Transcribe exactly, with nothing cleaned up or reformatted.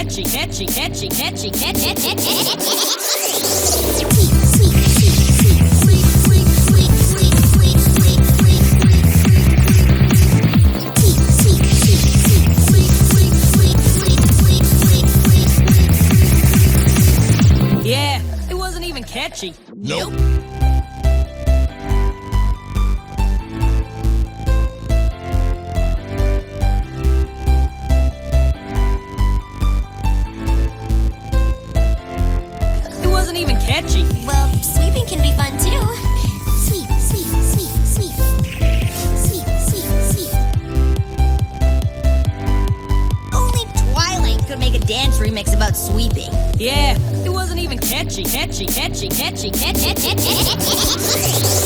catchy, catchy, catchy, catchy, catchy, Yeah, it wasn't even catchy. Nope. It wasn't even catchy. Well, sweeping can be fun too. Sweep, sweep, sweep, sweep. Sweep, sweep, sweep. Only Twilight could make a dance remix about sweeping. Yeah, it wasn't even catchy, catchy, catchy, catchy, catchy, catchy.